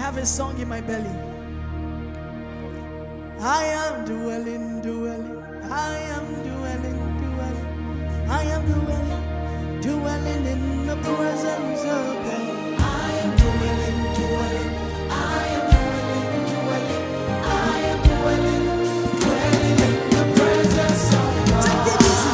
have a song in my belly. I am dwelling, dwelling. I am dwelling, dwelling. I am dwelling, dwelling in the presence of God. I am dwelling, dwelling. I am dwelling, dwelling. I am dwelling, dwelling in the presence of God. Take it easy.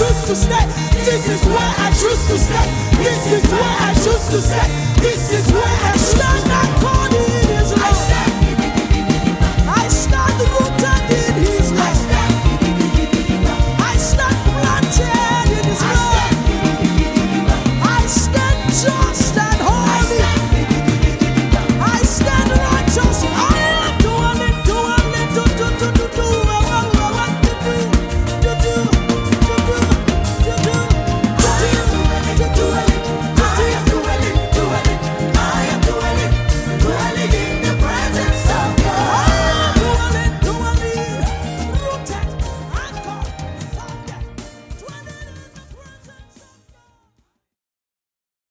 This is where I choose to stay. This is where I choose to stay. This is where